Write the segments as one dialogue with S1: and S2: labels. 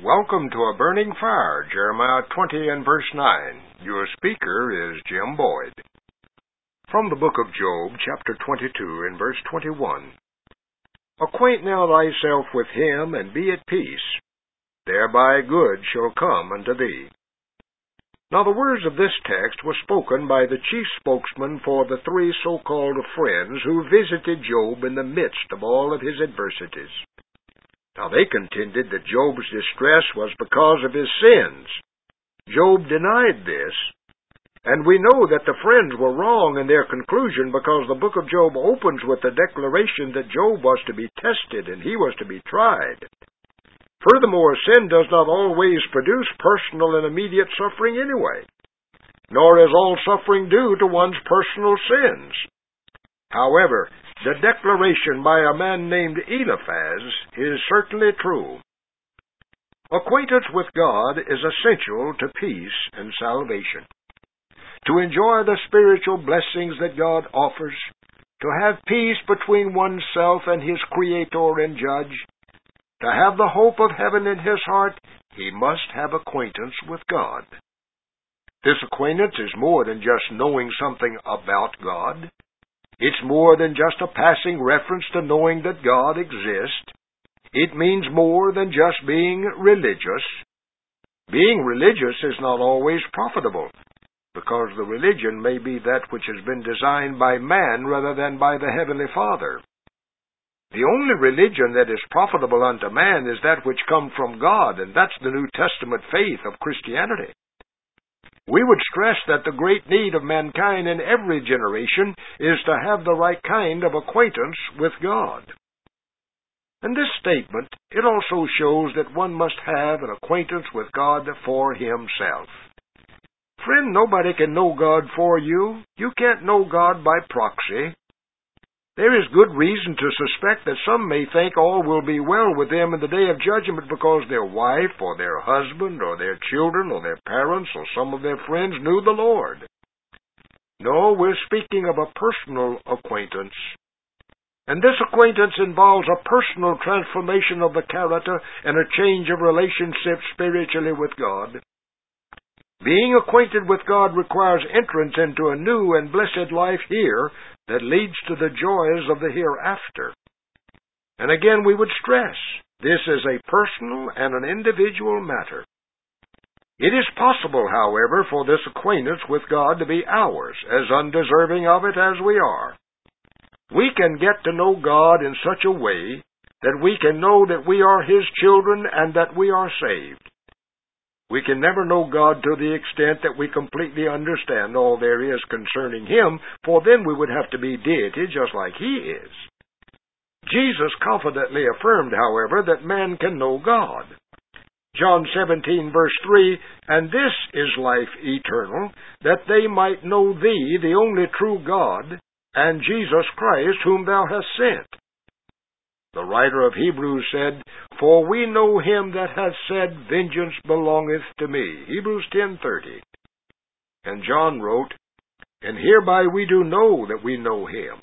S1: Welcome to A Burning Fire, Jeremiah 20 and verse 9. Your speaker is Jim Boyd. From the book of Job, chapter 22 and verse 21. Acquaint now thyself with him, and be at peace. Thereby good shall come unto thee. Now the words of this text were spoken by the chief spokesman for the three so-called friends who visited Job in the midst of all of his adversities. Now they contended that Job's distress was because of his sins. Job denied this, and we know that the friends were wrong in their conclusion because the book of Job opens with the declaration that Job was to be tested and he was to be tried. Furthermore, sin does not always produce personal and immediate suffering anyway, nor is all suffering due to one's personal sins. However, the declaration by a man named Eliphaz is certainly true. Acquaintance with God is essential to peace and salvation. To enjoy the spiritual blessings that God offers, to have peace between oneself and his Creator and Judge, to have the hope of heaven in his heart, he must have acquaintance with God. This acquaintance is more than just knowing something about God. It's more than just a passing reference to knowing that God exists. It means more than just being religious. Being religious is not always profitable, because the religion may be that which has been designed by man rather than by the Heavenly Father. The only religion that is profitable unto man is that which comes from God, and that's the New Testament faith of Christianity. We would stress that the great need of mankind in every generation is to have the right kind of acquaintance with God. In this statement, it also shows that one must have an acquaintance with God for himself. Friend, nobody can know God for you. You can't know God by proxy. There is good reason to suspect that some may think all will be well with them in the day of judgment because their wife or their husband or their children or their parents or some of their friends knew the Lord. No, we're speaking of a personal acquaintance. And this acquaintance involves a personal transformation of the character and a change of relationship spiritually with God. Being acquainted with God requires entrance into a new and blessed life here that leads to the joys of the hereafter. And again we would stress, this is a personal and an individual matter. It is possible, however, for this acquaintance with God to be ours, as undeserving of it as we are. We can get to know God in such a way that we can know that we are His children and that we are saved. We can never know God to the extent that we completely understand all there is concerning Him, for then we would have to be deity just like He is. Jesus confidently affirmed, however, that man can know God. John 17, verse 3, "And this is life eternal, that they might know Thee, the only true God, and Jesus Christ, whom Thou hast sent." The writer of Hebrews said, "For we know him that hath said, Vengeance belongeth to me." Hebrews 10:30. And John wrote, "And hereby we do know that we know him,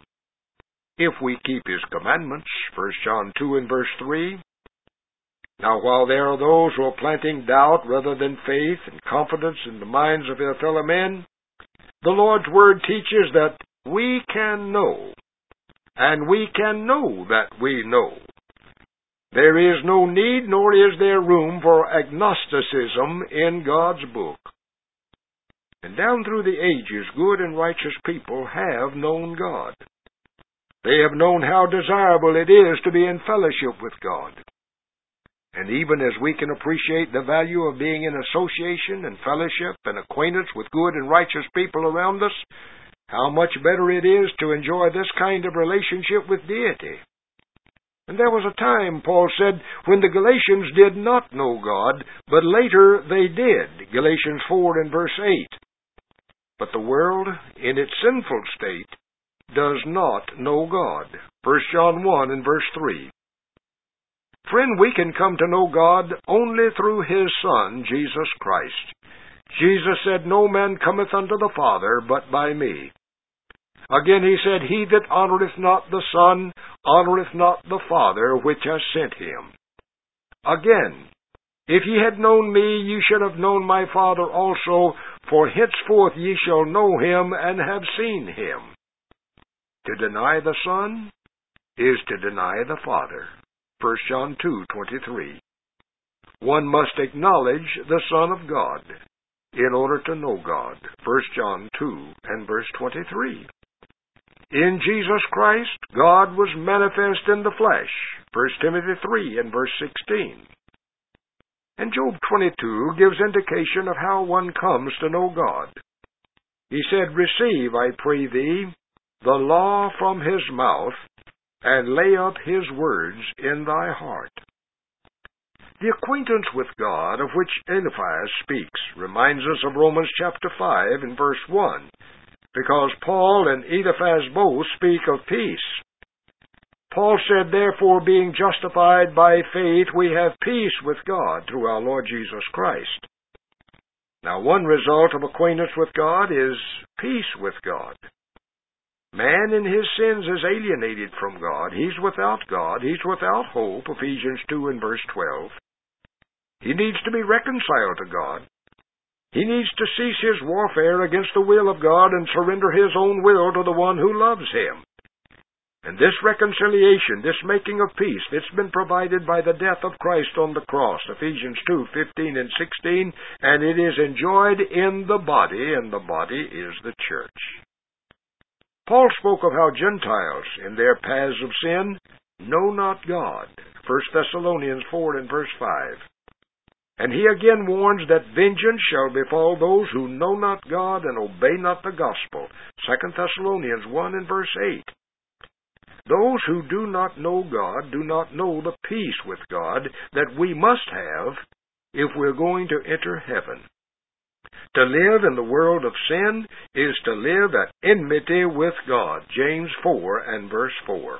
S1: if we keep his commandments." 1 John 2 and verse 3. Now while there are those who are planting doubt rather than faith and confidence in the minds of their fellow men, the Lord's Word teaches that we can know. And we can know that we know. There is no need nor is there room for agnosticism in God's book. And down through the ages, good and righteous people have known God. They have known how desirable it is to be in fellowship with God. And even as we can appreciate the value of being in association and fellowship and acquaintance with good and righteous people around us, how much better it is to enjoy this kind of relationship with deity. And there was a time, Paul said, when the Galatians did not know God, but later they did. Galatians 4 and verse 8. But the world, in its sinful state, does not know God. 1 John 1 and verse 3. Friend, we can come to know God only through His Son, Jesus Christ. Jesus said, "No man cometh unto the Father but by me." Again he said, "He that honoureth not the Son, honoureth not the Father which has sent him." Again, If ye had known me, ye should have known my Father also, for henceforth ye shall know him and have seen him. To deny the Son is to deny the Father. 1 John 2:23. One must acknowledge the Son of God in order to know God. 1 John 2 and verse 23. In Jesus Christ, God was manifest in the flesh. 1 Timothy 3 and verse 16. And Job 22 gives indication of how one comes to know God. He said, "Receive, I pray thee, the law from his mouth, and lay up his words in thy heart." The acquaintance with God of which Eliphaz speaks reminds us of Romans chapter 5 and verse 1, because Paul and Eliphaz both speak of peace. Paul said, "Therefore, being justified by faith, we have peace with God through our Lord Jesus Christ." Now, one result of acquaintance with God is peace with God. Man in his sins is alienated from God. He's without God. He's without hope, Ephesians 2 and verse 12. He needs to be reconciled to God. He needs to cease his warfare against the will of God and surrender his own will to the one who loves him. And this reconciliation, this making of peace, it's been provided by the death of Christ on the cross, Ephesians 2:15 and 16, and it is enjoyed in the body, and the body is the church. Paul spoke of how Gentiles, in their paths of sin, know not God, 1 Thessalonians 4 and verse 5. And he again warns that vengeance shall befall those who know not God and obey not the gospel, 2 Thessalonians 1 and verse 8. Those who do not know God do not know the peace with God that we must have if we're going to enter heaven. To live in the world of sin is to live at enmity with God, James 4 and verse 4.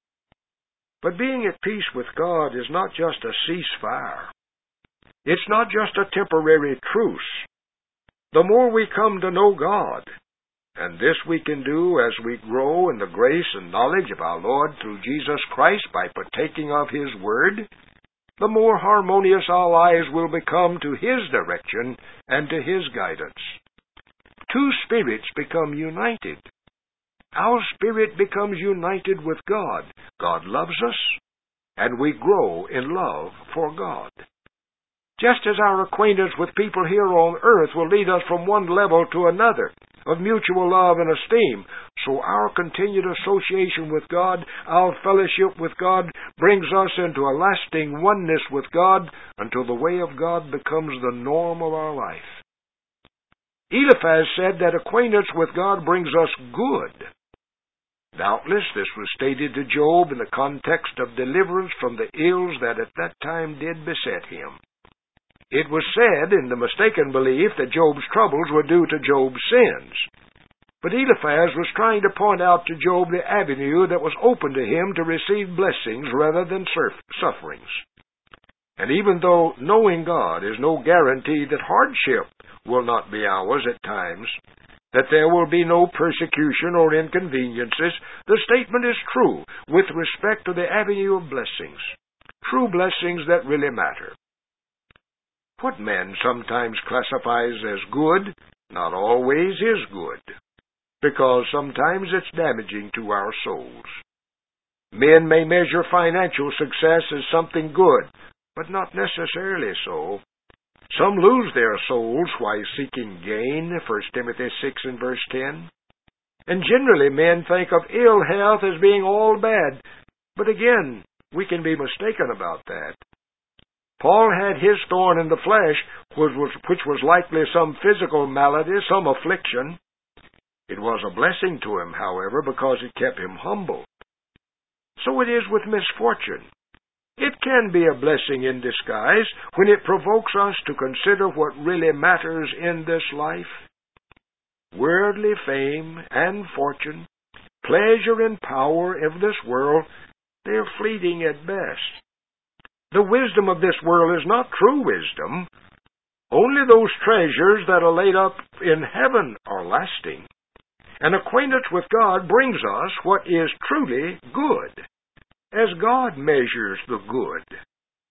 S1: But being at peace with God is not just a ceasefire. It's not just a temporary truce. The more we come to know God, and this we can do as we grow in the grace and knowledge of our Lord through Jesus Christ by partaking of His Word, the more harmonious our lives will become to His direction and to His guidance. Two spirits become united. Our spirit becomes united with God. God loves us, and we grow in love for God. Just as our acquaintance with people here on earth will lead us from one level to another of mutual love and esteem, so our continued association with God, our fellowship with God, brings us into a lasting oneness with God until the way of God becomes the norm of our life. Eliphaz said that acquaintance with God brings us good. Doubtless this was stated to Job in the context of deliverance from the ills that at that time did beset him. It was said in the mistaken belief that Job's troubles were due to Job's sins. But Eliphaz was trying to point out to Job the avenue that was open to him to receive blessings rather than sufferings. And even though knowing God is no guarantee that hardship will not be ours at times, that there will be no persecution or inconveniences, the statement is true with respect to the avenue of blessings, true blessings that really matter. What man sometimes classifies as good, not always is good, because sometimes it's damaging to our souls. Men may measure financial success as something good, but not necessarily so. Some lose their souls while seeking gain, 1 Timothy 6 and verse 10. And generally men think of ill health as being all bad, but again, we can be mistaken about that. Paul had his thorn in the flesh, which was likely some physical malady, some affliction. It was a blessing to him, however, because it kept him humble. So it is with misfortune. It can be a blessing in disguise when it provokes us to consider what really matters in this life. Worldly fame and fortune, pleasure and power of this world, they're fleeting at best. The wisdom of this world is not true wisdom. Only those treasures that are laid up in heaven are lasting. An acquaintance with God brings us what is truly good, as God measures the good.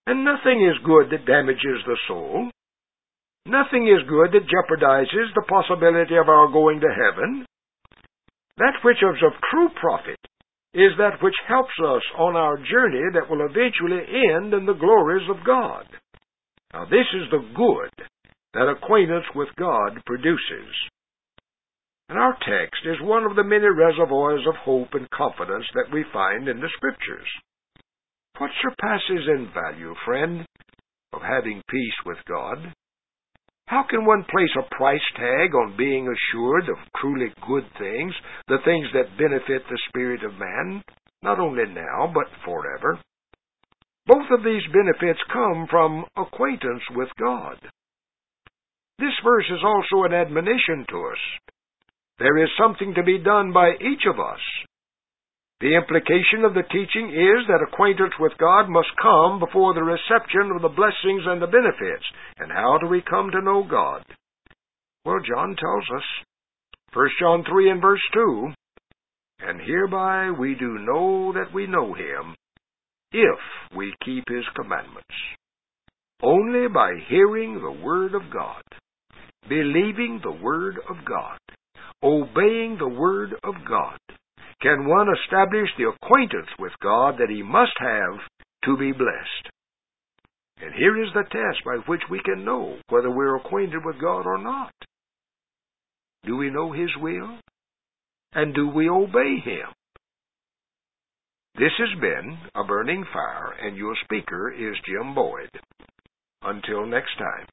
S1: And nothing is good that damages the soul. Nothing is good that jeopardizes the possibility of our going to heaven. That which is of true profit is that which helps us on our journey that will eventually end in the glories of God. Now this is the good that acquaintance with God produces. And our text is one of the many reservoirs of hope and confidence that we find in the Scriptures. What surpasses in value, friend, of having peace with God? How can one place a price tag on being assured of truly good things, the things that benefit the spirit of man, not only now, but forever? Both of these benefits come from acquaintance with God. This verse is also an admonition to us. There is something to be done by each of us. The implication of the teaching is that acquaintance with God must come before the reception of the blessings and the benefits. And how do we come to know God? Well, John tells us, 1 John 3 and verse 2, "And hereby we do know that we know Him, if we keep His commandments." Only by hearing the Word of God, believing the Word of God, obeying the Word of God, can one establish the acquaintance with God that he must have to be blessed. And here is the test by which we can know whether we're acquainted with God or not. Do we know His will? And do we obey Him? This has been A Burning Fire, and your speaker is Jim Boyd. Until next time.